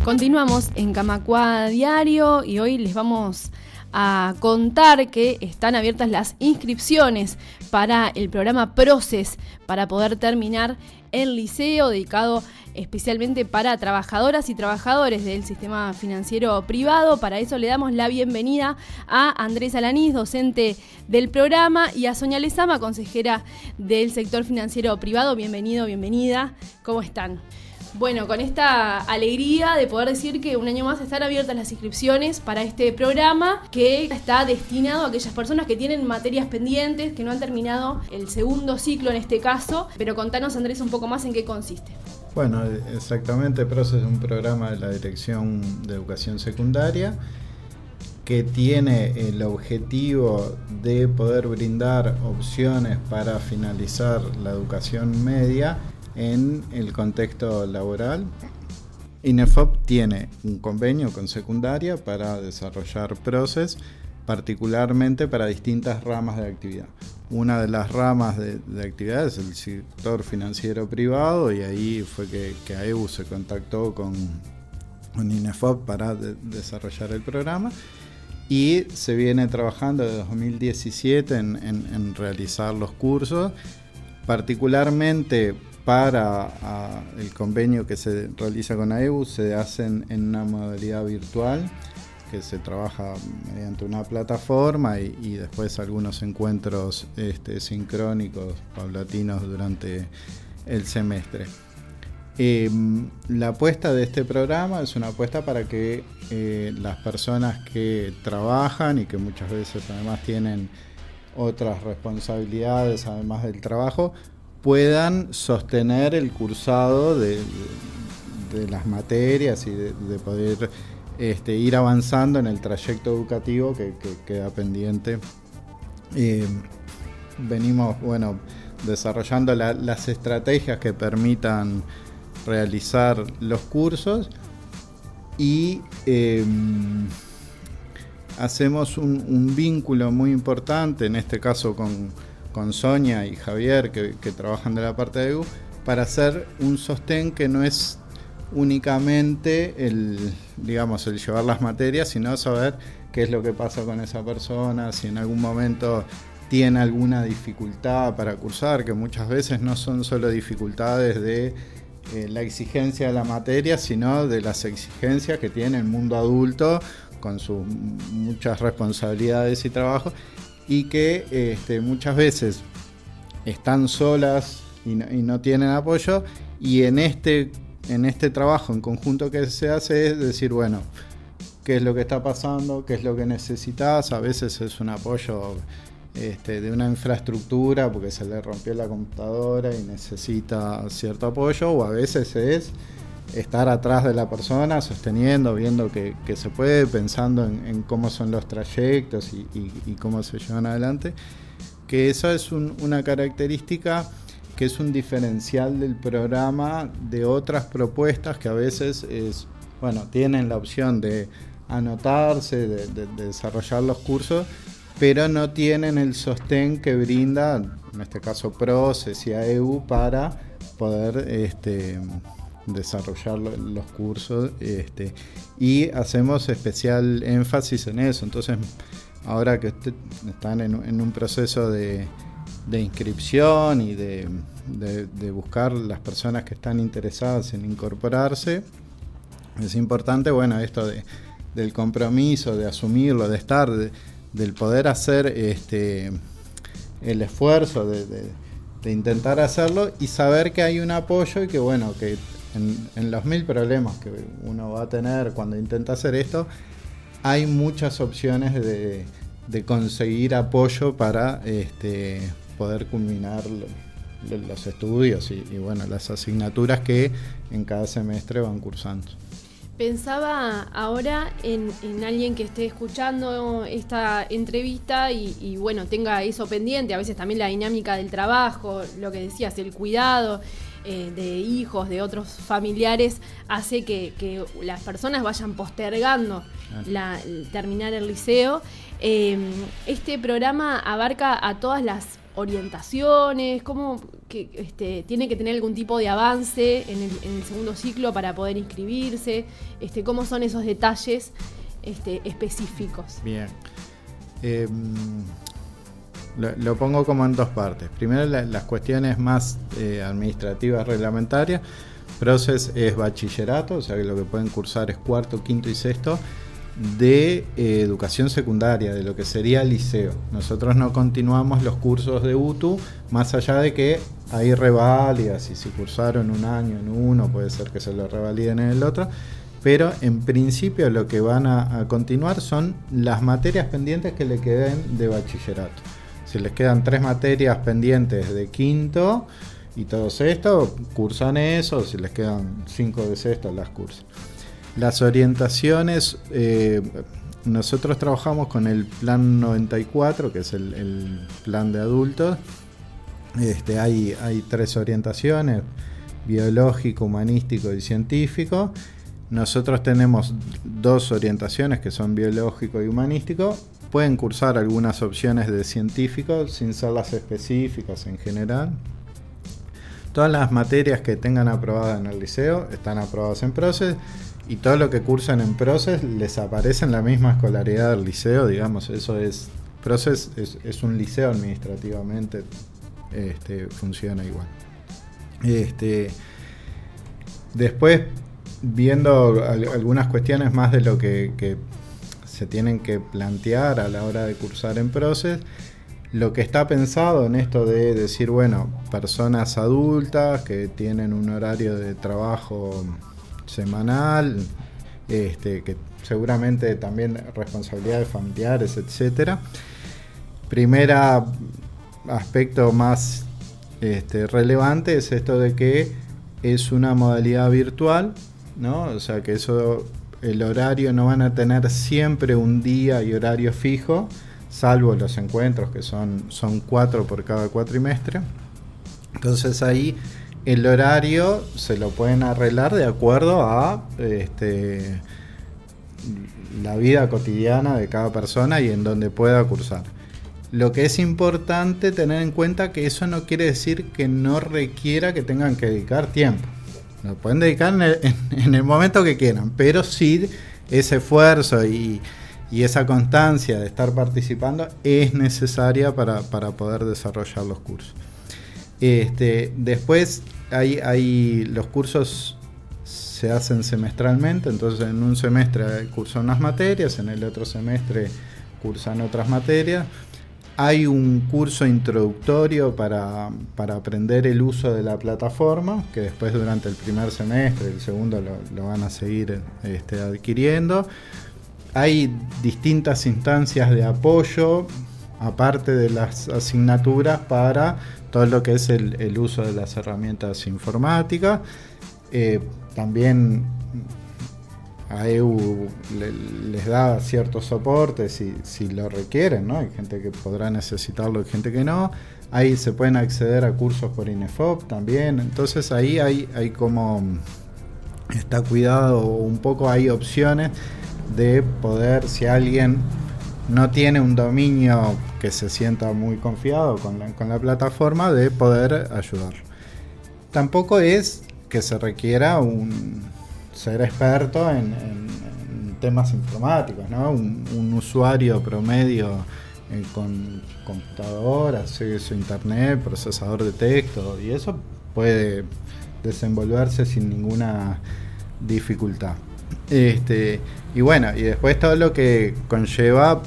Continuamos en Camacuá Diario y hoy les vamos a contar que están abiertas las inscripciones para el programa Proces para poder terminar el liceo, dedicado especialmente para trabajadoras y trabajadores del sistema financiero privado. Para eso le damos la bienvenida a Andrés Alanís, docente del programa, y a Sonia Lezama, consejera del sector financiero privado. Bienvenido, bienvenida. ¿Cómo están? Bueno, con esta alegría de poder decir que un año más están abiertas las inscripciones para este programa, que está destinado a aquellas personas que tienen materias pendientes, que no han terminado el segundo ciclo en este caso. Pero contanos, Andrés, un poco más en qué consiste. Bueno, exactamente, Proces es un programa de la Dirección de Educación Secundaria que tiene el objetivo de poder brindar opciones para finalizar la educación media en el contexto laboral. INEFOP tiene un convenio con secundaria para desarrollar Proces, particularmente para distintas ramas de actividad. Una de las ramas de actividad es el sector financiero privado, y ahí fue que AEBU se contactó con INEFOP para desarrollar el programa, y se viene trabajando desde 2017 en realizar los cursos, particularmente para el convenio que se realiza con AEBU. Se hacen en una modalidad virtual, que se trabaja mediante una plataforma y después algunos encuentros sincrónicos, paulatinos durante el semestre. La apuesta de este programa es una apuesta para que las personas que trabajan y que muchas veces además tienen otras responsabilidades además del trabajo, puedan sostener el cursado de las materias y de poder ir avanzando en el trayecto educativo que queda pendiente. Venimos desarrollando las estrategias que permitan realizar los cursos, y hacemos un vínculo muy importante, en este caso con Sonia y Javier, que trabajan de la parte de AEBU, para hacer un sostén que no es únicamente el llevar las materias, sino saber qué es lo que pasa con esa persona, si en algún momento tiene alguna dificultad para cursar, que muchas veces no son solo dificultades de la exigencia de la materia, sino de las exigencias que tiene el mundo adulto con sus muchas responsabilidades y trabajo, y que muchas veces están solas y no tienen apoyo, y en este trabajo en conjunto que se hace es decir, bueno, qué es lo que está pasando, qué es lo que necesitas. A veces es un apoyo de una infraestructura porque se le rompió la computadora y necesita cierto apoyo, o a veces es estar atrás de la persona, sosteniendo, viendo que se puede, pensando en cómo son los trayectos y cómo se llevan adelante. Que eso es una característica que es un diferencial del programa de otras propuestas que a veces tienen la opción de anotarse, de desarrollar los cursos, pero no tienen el sostén que brinda, en este caso Proces y AEBU, para poder desarrollar los cursos, y hacemos especial énfasis en eso. Entonces, ahora que están en un proceso de inscripción y de buscar las personas que están interesadas en incorporarse, es importante, esto del compromiso, de asumirlo, de estar, del poder hacer el esfuerzo de intentar hacerlo, y saber que hay un apoyo, y que que en los 1000 problemas que uno va a tener cuando intenta hacer esto, hay muchas opciones de conseguir apoyo para poder culminar los estudios y las asignaturas que en cada semestre van cursando. Pensaba ahora en alguien que esté escuchando esta entrevista y tenga eso pendiente, a veces también la dinámica del trabajo, lo que decías, el cuidado de hijos, de otros familiares, hace que las personas vayan postergando terminar el liceo. Este programa abarca a todas las orientaciones? ¿Cómo que tiene que tener algún tipo de avance en el segundo ciclo para poder inscribirse? ¿Cómo son esos detalles específicos? Bien. Lo pongo como en dos partes. Primero, las cuestiones más administrativas reglamentarias. Proces es bachillerato, o sea que lo que pueden cursar es cuarto, quinto y sexto de educación secundaria, de lo que sería liceo. Nosotros no continuamos los cursos de UTU, más allá de que hay reválidas, y si cursaron un año en uno, puede ser que se lo revaliden en el otro, pero en principio lo que van a continuar son las materias pendientes que le queden de bachillerato. Si les quedan 3 materias pendientes de quinto y todo sexto, cursan eso. Si les quedan 5 de sexto, las cursan. Las orientaciones, nosotros trabajamos con el plan 94, que es el plan de adultos. Hay 3 orientaciones: biológico, humanístico y científico. Nosotros tenemos 2 orientaciones que son biológico y humanístico. Pueden cursar algunas opciones de científico sin ser las específicas en general. Todas las materias que tengan aprobadas en el liceo están aprobadas en Proces, y todo lo que cursan en Proces les aparece en la misma escolaridad del liceo, digamos. Eso es, Proces es un liceo administrativamente, funciona igual. Después, viendo algunas cuestiones más de lo que se tienen que plantear a la hora de cursar en Proces, lo que está pensado en esto de decir, bueno, personas adultas que tienen un horario de trabajo semanal, que seguramente también responsabilidades familiares, etcétera. Primer aspecto más relevante es esto de que es una modalidad virtual, ¿no? O sea que el horario no van a tener siempre un día y horario fijo, salvo los encuentros, que son 4 por cada cuatrimestre. Entonces ahí el horario se lo pueden arreglar de acuerdo a la vida cotidiana de cada persona y en donde pueda cursar. Lo que es importante tener en cuenta que eso no quiere decir que no requiera que tengan que dedicar tiempo. Lo pueden dedicar en el momento que quieran, pero sí ese esfuerzo y esa constancia de estar participando es necesaria para poder desarrollar los cursos. Después los cursos se hacen semestralmente, entonces en un semestre cursan unas materias, en el otro semestre cursan otras materias. Hay un curso introductorio para aprender el uso de la plataforma, que después durante el primer semestre, el segundo lo van a seguir adquiriendo. Hay distintas instancias de apoyo, aparte de las asignaturas, para todo lo que es el uso de las herramientas informáticas. También AEU les da ciertos soportes si lo requieren, ¿no? Hay gente que podrá necesitarlo y gente que no. Ahí se pueden acceder a cursos por INEFOP también. Entonces ahí hay como está cuidado un poco, hay opciones de poder, si alguien no tiene un dominio que se sienta muy confiado con la plataforma, de poder ayudar. Tampoco es que se requiera ser experto en temas informáticos, ¿no? Un usuario promedio con computadora, acceso a internet, procesador de texto, y eso puede desenvolverse sin ninguna dificultad. Y bueno, y después todo lo que conlleva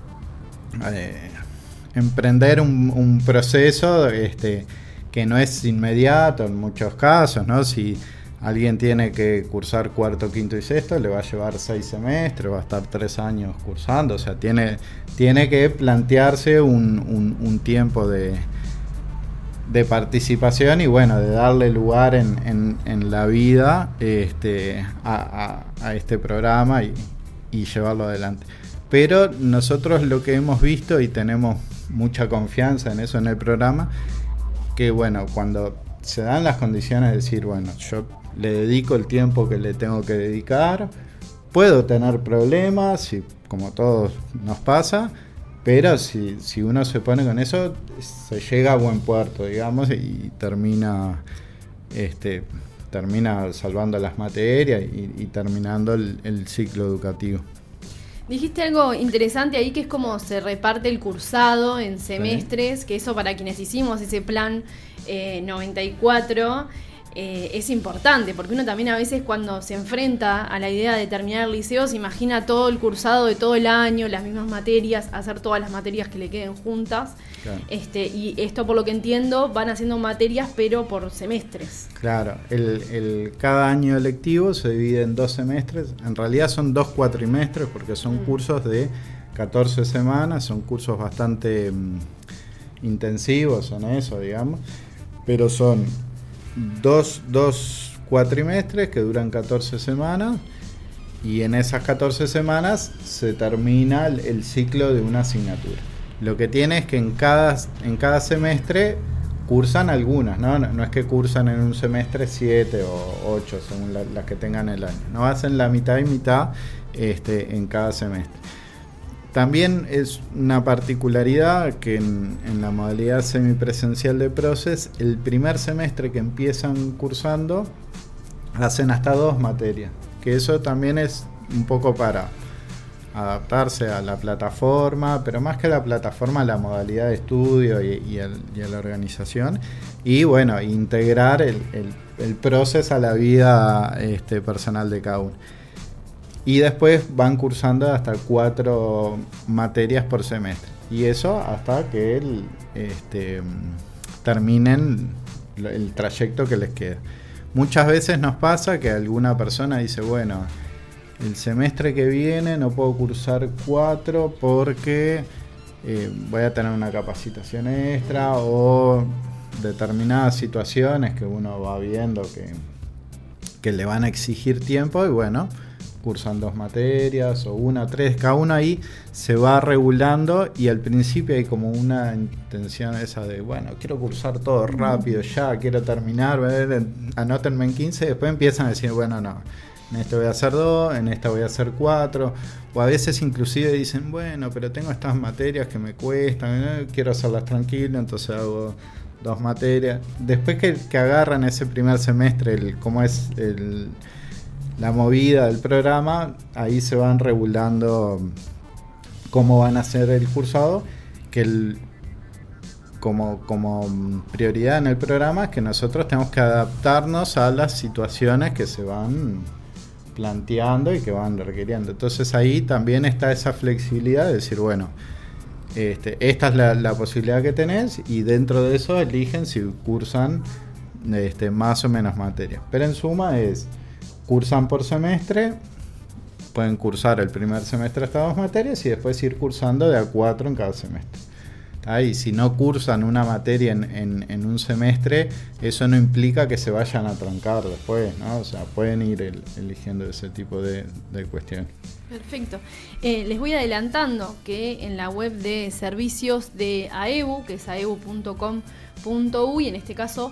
emprender un proceso que no es inmediato en muchos casos, ¿no? Si alguien tiene que cursar cuarto, quinto y sexto, le va a llevar 6 semestres, va a estar 3 años cursando, o sea, tiene que plantearse un tiempo de participación y bueno, de darle lugar en la vida a este programa y llevarlo adelante. Pero nosotros lo que hemos visto, y tenemos mucha confianza en eso en el programa, que bueno, cuando se dan las condiciones de decir, bueno, yo le dedico el tiempo que le tengo que dedicar, puedo tener problemas, y como todos nos pasa, Pero si uno se pone con eso, se llega a buen puerto, digamos, y termina salvando las materias y terminando el ciclo educativo. Dijiste algo interesante ahí, que es como se reparte el cursado en semestres, que eso para quienes hicimos ese plan 94 es importante, porque uno también a veces cuando se enfrenta a la idea de terminar el liceo se imagina todo el cursado de todo el año, las mismas materias, hacer todas las materias que le queden juntas. Claro. Y esto, por lo que entiendo, van haciendo materias pero por semestres. Claro, cada año lectivo se divide en 2 semestres, en realidad son 2 cuatrimestres porque son cursos de 14 semanas, son cursos bastante intensivos en eso, digamos, pero son dos cuatrimestres que duran 14 semanas y en esas 14 semanas se termina el ciclo de una asignatura. Lo que tiene es que en cada semestre cursan algunas, no es que cursan en un semestre 7 o 8 según las que tengan el año, no hacen la mitad y mitad en cada semestre. También es una particularidad que en la modalidad semipresencial de Proces, el primer semestre que empiezan cursando hacen hasta 2 materias, que eso también es un poco para adaptarse a la plataforma, pero más que a la plataforma, a la modalidad de estudio y a la organización, y bueno, integrar el Proces a la vida personal de cada uno. Y después van cursando hasta 4 materias por semestre. Y eso hasta que terminen el trayecto que les queda. Muchas veces nos pasa que alguna persona dice, bueno, el semestre que viene no puedo cursar 4 porque voy a tener una capacitación extra o determinadas situaciones que uno va viendo que le van a exigir tiempo y bueno, cursan 2 materias o 1 o 3, cada uno ahí se va regulando y al principio hay como una intención esa de, bueno, quiero cursar todo rápido ya, quiero terminar, anótenme en 15 y después empiezan a decir, bueno, no, en este voy a hacer 2, en esta voy a hacer 4, o a veces inclusive dicen, bueno, pero tengo estas materias que me cuestan, quiero hacerlas tranquilo, entonces hago 2 materias. Después que agarran ese primer semestre, cómo es la movida del programa, ahí se van regulando cómo van a hacer el cursado, que como prioridad en el programa es que nosotros tenemos que adaptarnos a las situaciones que se van planteando y que van requiriendo. Entonces ahí también está esa flexibilidad de decir, bueno, esta es la posibilidad que tenés y dentro de eso eligen si cursan más o menos materias. Pero en suma cursan por semestre, pueden cursar el primer semestre hasta 2 materias y después ir cursando de a 4 en cada semestre. Y si no cursan una materia en un semestre, eso no implica que se vayan a trancar después, ¿no? O sea, pueden ir eligiendo ese tipo de cuestiones. Perfecto. Les voy adelantando que en la web de servicios de AEBU, que es aebu.com.uy, en este caso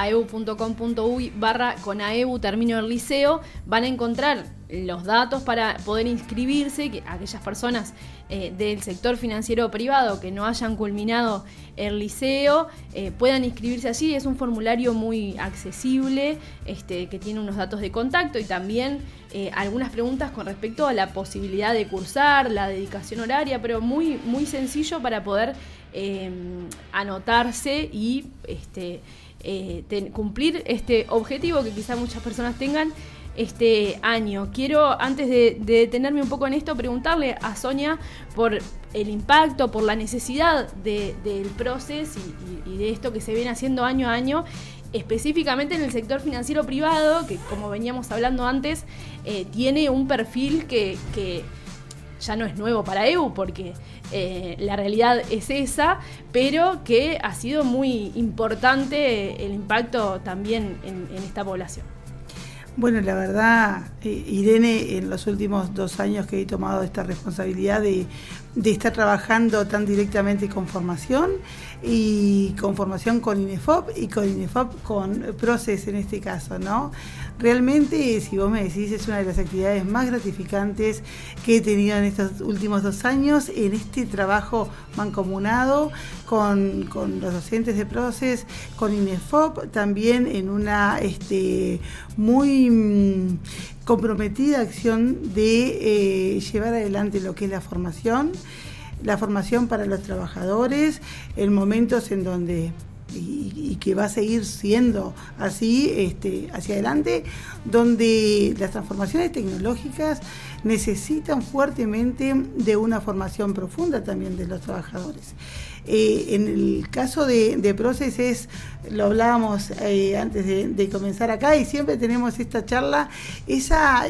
aebu.com.uy/con AEBU termino el liceo, van a encontrar los datos para poder inscribirse, que aquellas personas del sector financiero privado que no hayan culminado el liceo puedan inscribirse allí. Es un formulario muy accesible, que tiene unos datos de contacto y también algunas preguntas con respecto a la posibilidad de cursar, la dedicación horaria, pero muy, muy sencillo para poder anotarse y cumplir este objetivo que quizá muchas personas tengan este año. Quiero, antes de detenerme un poco en esto, preguntarle a Sonia por el impacto, por la necesidad del proceso y de esto que se viene haciendo año a año, específicamente en el sector financiero privado, que como veníamos hablando antes, tiene un perfil que ya no es nuevo para AEBU, porque la realidad es esa, pero que ha sido muy importante el impacto también en esta población. Bueno, la verdad, Irene, en los últimos 2 años que he tomado esta responsabilidad de estar trabajando tan directamente con formación y con formación con INEFOP y con INEFOP con Proces en este caso, ¿no? Realmente, si vos me decís, es una de las actividades más gratificantes que he tenido en estos últimos 2 años, en este trabajo mancomunado con los docentes de Proces, con INEFOP, también en una muy comprometida acción de llevar adelante lo que es la formación para los trabajadores, en momentos en donde, y que va a seguir siendo así hacia adelante, donde las transformaciones tecnológicas necesitan fuertemente de una formación profunda también de los trabajadores. En el caso de Proces, lo hablábamos antes de comenzar acá, y siempre tenemos esta charla, esa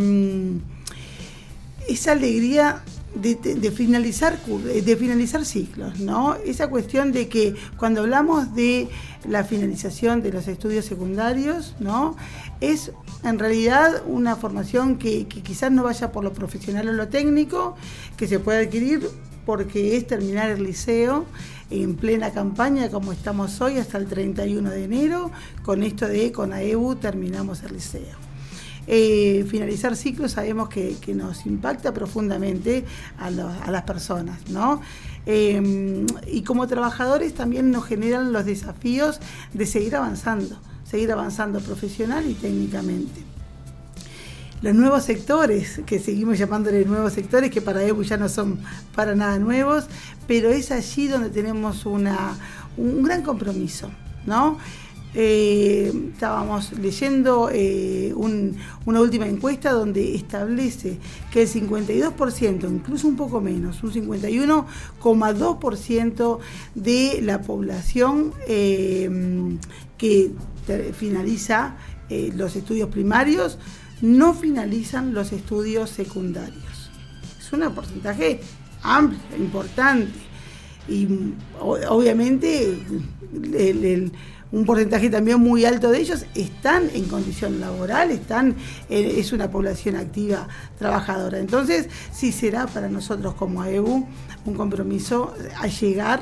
alegría de finalizar ciclos, ¿no? Esa cuestión de que cuando hablamos de la finalización de los estudios secundarios, ¿no? Es en realidad una formación que quizás no vaya por lo profesional o lo técnico, que se puede adquirir porque es terminar el liceo en plena campaña como estamos hoy hasta el 31 de enero, con esto de con AEBU terminamos el liceo. Finalizar ciclos sabemos que nos impacta profundamente a las personas, ¿no? Y como trabajadores también nos generan los desafíos de seguir avanzando profesional y técnicamente. Los nuevos sectores, que seguimos llamándole nuevos sectores, que para AEBU ya no son para nada nuevos, pero es allí donde tenemos un gran compromiso, ¿no? Estábamos leyendo una última encuesta donde establece que el 52%, incluso un poco menos, un 51,2% de la población que finaliza los estudios primarios no finalizan los estudios secundarios. Es un porcentaje amplio, importante, y obviamente un porcentaje también muy alto de ellos están en condición laboral, es una población activa trabajadora. Entonces, sí será para nosotros como AEBU un compromiso a llegar,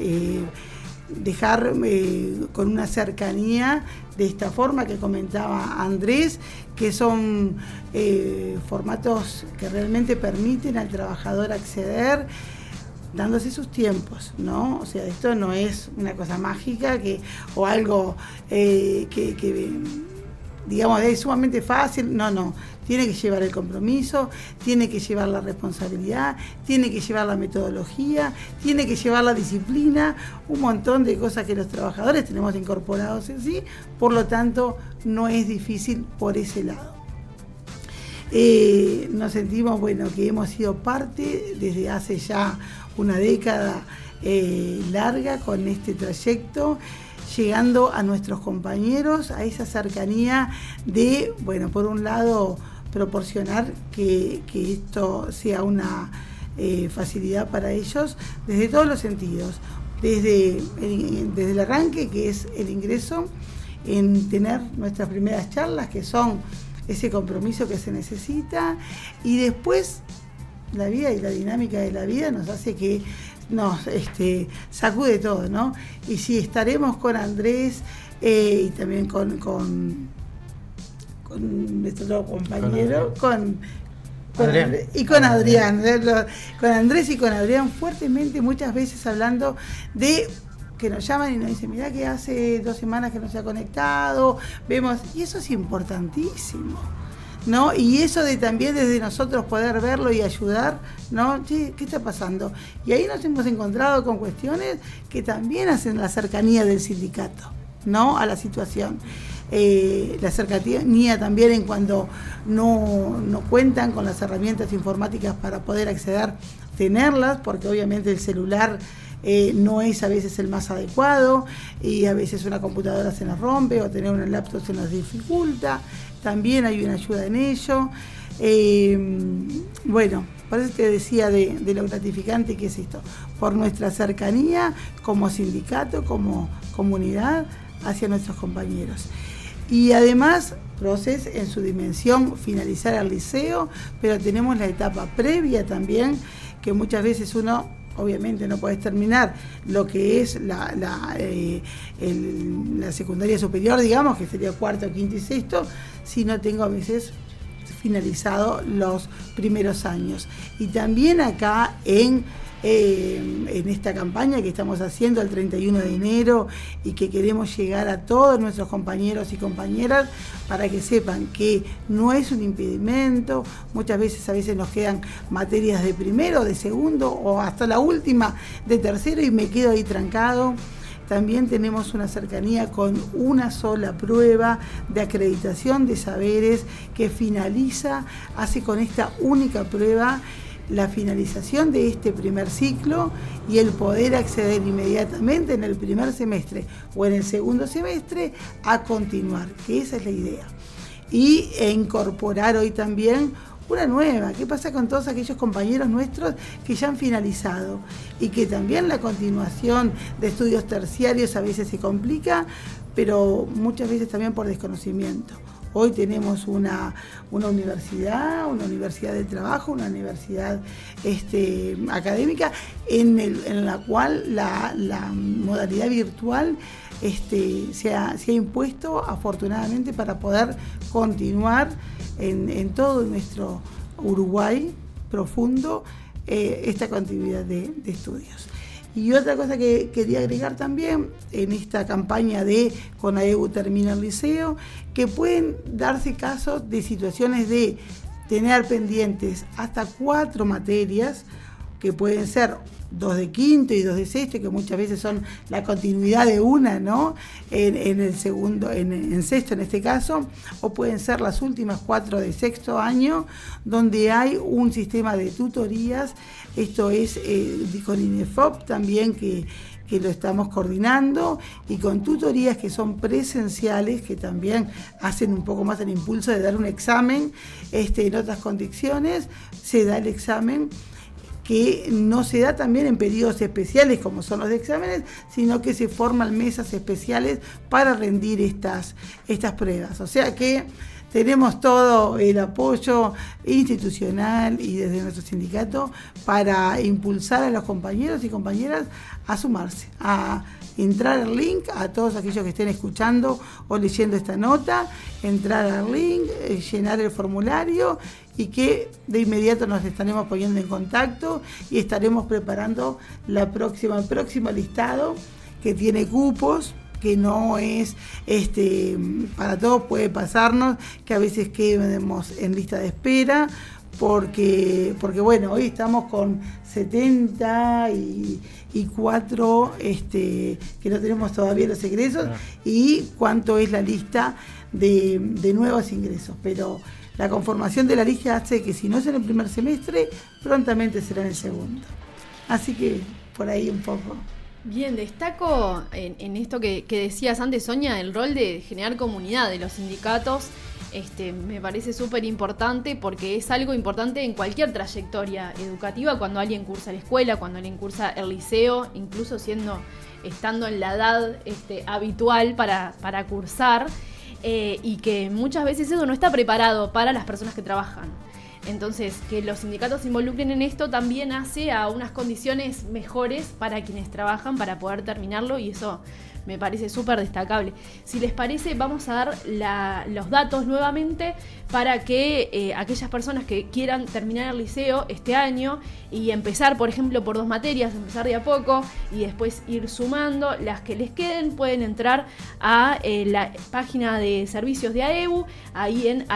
dejar con una cercanía de esta forma que comentaba Andrés, que son formatos que realmente permiten al trabajador acceder dándose sus tiempos, ¿no? O sea, esto no es una cosa mágica o algo que digamos, es sumamente fácil. No. Tiene que llevar el compromiso, tiene que llevar la responsabilidad, tiene que llevar la metodología, tiene que llevar la disciplina, un montón de cosas que los trabajadores tenemos incorporados en sí, por lo tanto, no es difícil por ese lado. Nos sentimos, que hemos sido parte desde hace ya una década larga con este trayecto, llegando a nuestros compañeros, a esa cercanía de, por un lado, proporcionar que esto sea una facilidad para ellos desde todos los sentidos, desde el arranque, que es el ingreso, en tener nuestras primeras charlas, que son ese compromiso que se necesita, y después la vida y la dinámica de la vida nos hace que nos sacude todo, ¿no? Y sí, estaremos con Andrés y también con nuestro compañero, con Adrián. Y con Adrián, con Andrés y con Adrián fuertemente, muchas veces hablando de que nos llaman y nos dicen, mirá que hace 2 semanas que no se ha conectado, vemos, y eso es importantísimo, ¿no? Y eso de también desde nosotros poder verlo y ayudar, ¿no? Che, ¿qué está pasando? Y ahí nos hemos encontrado con cuestiones que también hacen la cercanía del sindicato, ¿no? A la situación. La cercanía también en cuando no cuentan con las herramientas informáticas para poder acceder, tenerlas, porque obviamente el celular no es a veces el más adecuado, y a veces una computadora se nos rompe o tener una laptop se nos dificulta. También hay una ayuda en ello. Por eso te decía de lo gratificante que es esto, por nuestra cercanía como sindicato, como comunidad hacia nuestros compañeros. Y además PROCES en su dimensión finalizar el liceo, pero tenemos la etapa previa también, que muchas veces uno, obviamente no podés terminar lo que es la secundaria superior, digamos, que sería cuarto, quinto y sexto, si no tengo a veces finalizado los primeros años. Y también acá en esta campaña que estamos haciendo el 31 de enero y que queremos llegar a todos nuestros compañeros y compañeras para que sepan que no es un impedimento. Muchas veces, a veces nos quedan materias de primero, de segundo o hasta la última de tercero y me quedo ahí trancado. También tenemos una cercanía con una sola prueba de acreditación de saberes que finaliza, hace con esta única prueba la finalización de este primer ciclo y el poder acceder inmediatamente en el primer semestre o en el segundo semestre a continuar, que esa es la idea. Y incorporar hoy también una nueva. ¿Qué pasa con todos aquellos compañeros nuestros que ya han finalizado y que también la continuación de estudios terciarios a veces se complica, pero muchas veces también por desconocimiento? Hoy tenemos una universidad del trabajo, una universidad académica en la cual la modalidad virtual se ha impuesto afortunadamente para poder continuar en todo nuestro Uruguay profundo esta continuidad de estudios. Y otra cosa que quería agregar también en esta campaña de CONAEBU Termina el Liceo, que pueden darse casos de situaciones de tener pendientes hasta 4 materias, que pueden ser 2 de quinto y 2 de sexto, que muchas veces son la continuidad de una, ¿no? En el segundo, en sexto en este caso, o pueden ser las últimas 4 de sexto año, donde hay un sistema de tutorías. Esto es con INEFOP también que lo estamos coordinando, y con tutorías que son presenciales, que también hacen un poco más el impulso de dar un examen en otras condiciones. Se da el examen que no se da también en periodos especiales como son los de exámenes, sino que se forman mesas especiales para rendir estas pruebas. O sea que tenemos todo el apoyo institucional y desde nuestro sindicato para impulsar a los compañeros y compañeras a sumarse, a entrar al link, a todos aquellos que estén escuchando o leyendo esta nota, entrar al link, llenar el formulario, y que de inmediato nos estaremos poniendo en contacto y estaremos preparando el próximo listado, que tiene cupos, que no es para todos. Puede pasarnos que a veces quedemos en lista de espera, porque bueno, hoy estamos con 74 que no tenemos todavía los egresos, y cuánto es la lista de nuevos ingresos, pero la conformación de la lista hace que si no es en el primer semestre, prontamente será en el segundo. Así que por ahí un poco. Bien, destaco en esto que decías antes, Sonia, el rol de generar comunidad de los sindicatos. Me parece súper importante, porque es algo importante en cualquier trayectoria educativa, cuando alguien cursa la escuela, cuando alguien cursa el liceo, incluso estando en la edad habitual para cursar, y que muchas veces eso no está preparado para las personas que trabajan. Entonces, que los sindicatos se involucren en esto también hace a unas condiciones mejores para quienes trabajan para poder terminarlo, y eso me parece súper destacable. Si les parece, vamos a dar los datos nuevamente para que aquellas personas que quieran terminar el liceo este año y empezar, por ejemplo, por 2 materias, empezar de a poco y después ir sumando las que les queden, pueden entrar a la página de servicios de AEBU, ahí en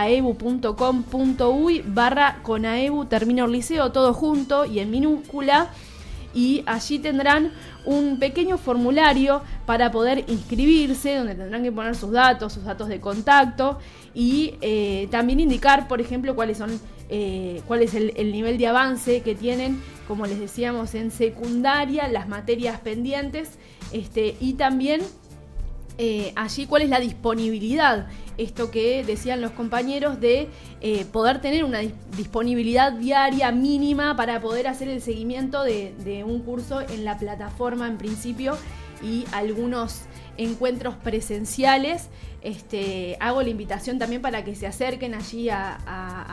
aebu.com.uy/CONAEBU Termina el Liceo, todo junto y en minúscula. Y allí tendrán un pequeño formulario para poder inscribirse, donde tendrán que poner sus datos de contacto, y también indicar, por ejemplo, cuál es el nivel de avance que tienen, como les decíamos, en secundaria, las materias pendientes, y también allí cuál es la disponibilidad, esto que decían los compañeros de poder tener una disponibilidad diaria mínima para poder hacer el seguimiento de un curso en la plataforma en principio, y algunos encuentros presenciales. Hago la invitación también para que se acerquen allí a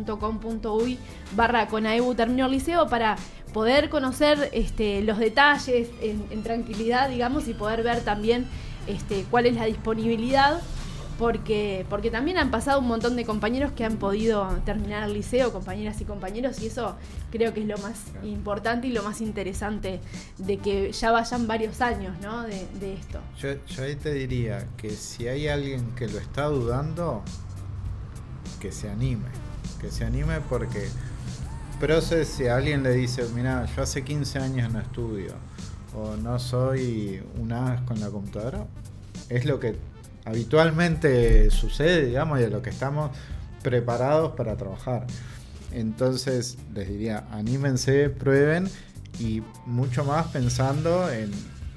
ebu.com.uy/CONAEBU Terminó el Liceo para poder conocer los detalles en tranquilidad, digamos, y poder ver también cuál es la disponibilidad, porque también han pasado un montón de compañeros que han podido terminar el liceo, compañeras y compañeros, y eso creo que es lo más importante y lo más interesante de que ya vayan varios años, ¿no? de esto. Yo ahí te diría que si hay alguien que lo está dudando, que se anime porque Proces, si a alguien le dice, mira, yo hace 15 años no estudio o no soy un as con la computadora, es lo que habitualmente sucede, digamos, y de lo que estamos preparados para trabajar. Entonces les diría, anímense, prueben, y mucho más pensando en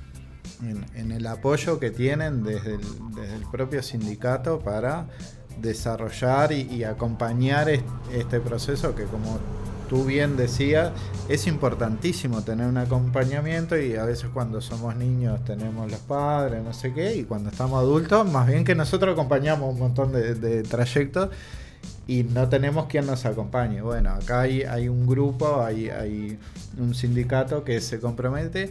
el apoyo que tienen desde el propio sindicato para desarrollar y acompañar este proceso que, como tú bien decías, es importantísimo tener un acompañamiento, y a veces cuando somos niños tenemos los padres, no sé qué, y cuando estamos adultos, más bien que nosotros acompañamos un montón de trayectos y no tenemos quien nos acompañe. Bueno, acá hay un grupo, hay un sindicato que se compromete,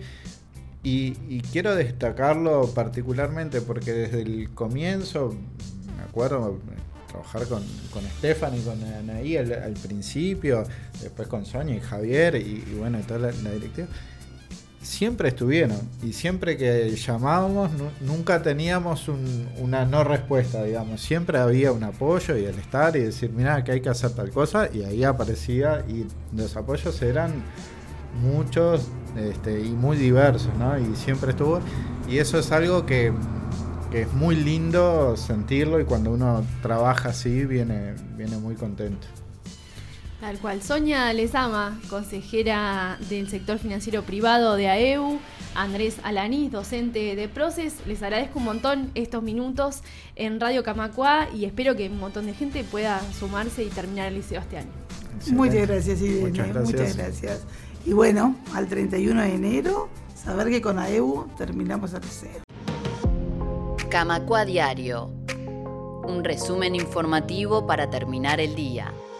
y quiero destacarlo particularmente porque desde el comienzo, me acuerdo trabajar con Estefan y con Anaí al principio, después con Sonia y Javier y bueno, y toda la directiva, siempre estuvieron, y siempre que llamábamos nunca teníamos una no respuesta, digamos, siempre había un apoyo y el estar y decir, mirá, que hay que hacer tal cosa, y ahí aparecía, y los apoyos eran muchos y muy diversos, ¿no? Y siempre estuvo, y eso es algo que es muy lindo sentirlo, y cuando uno trabaja así viene muy contento. Tal cual. Sonia Lezama, consejera del sector financiero privado de AEBU, Andrés Alanís, docente de Proces, les agradezco un montón estos minutos en Radio Camacuá, y espero que un montón de gente pueda sumarse y terminar el liceo este año. Excelente. Muchas gracias, Irene. Muchas gracias. Y bueno, al 31 de enero, saber que con AEBU terminamos el liceo. Camacuá Diario, un resumen informativo para terminar el día.